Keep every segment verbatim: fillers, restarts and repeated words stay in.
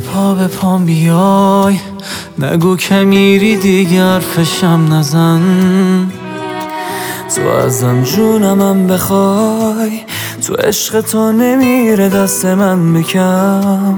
پا به پام بیای، نگو که میری دیگر فشم نزن. تو ازم جونمم بخوای، تو عشق تو نمیره دست من بکم.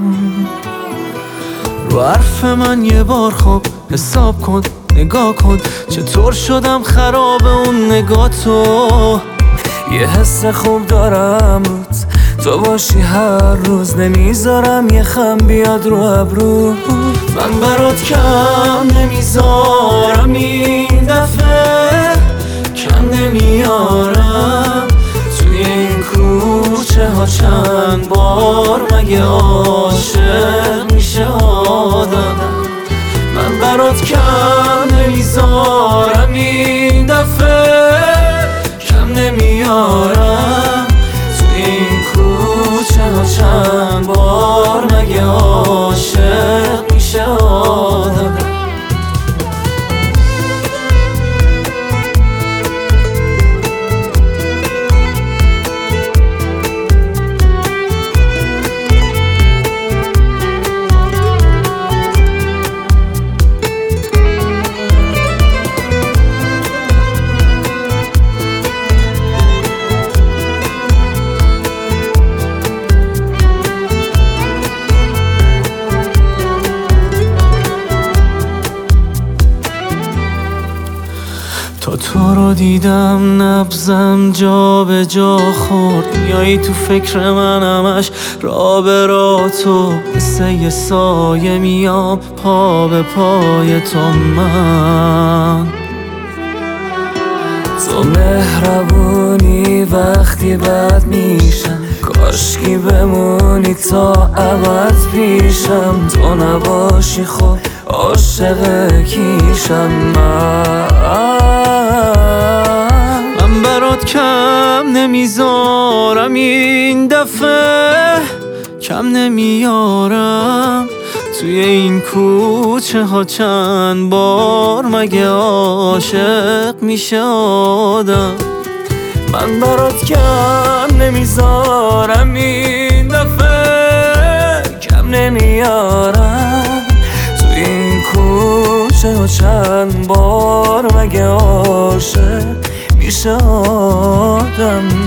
رو حرف من یه بار خوب حساب کن، نگاه کن چطور شدم خراب اون نگاه تو. یه حس خوب دارم روت، تو باشی هر روز نمیذارم یه خم بیاد رو ابرو. من برات کم نمیذارم این دفعه، کم نمیارم توی این کوچه ها چند بار مگه عاشق میشه آدم. من برات کم نمیذارم این دفعه، کم نمیارم توی این کوچه ها چند بار مگه عاشق میشه آدم. تا تو رو دیدم نبضم جا به جا خورد، میایی تو فکر من همش را به را تو. مثل یه سایه میام پا به پای تو من. تو مهربونی وقتی بد میشم، کاشکی بمونی تا ابد پیشم. تو نباشی خب عاشق کیشم من. من برات کم نمیذارم این دفعه، کم نمیارم توی این کوچه ها چند بار مگه عاشق میشه آدم. من برات کم نمیذارم این دفعه، کم نمیارم توی این کوچه ها چند بار مگه عاشق میشه آدم.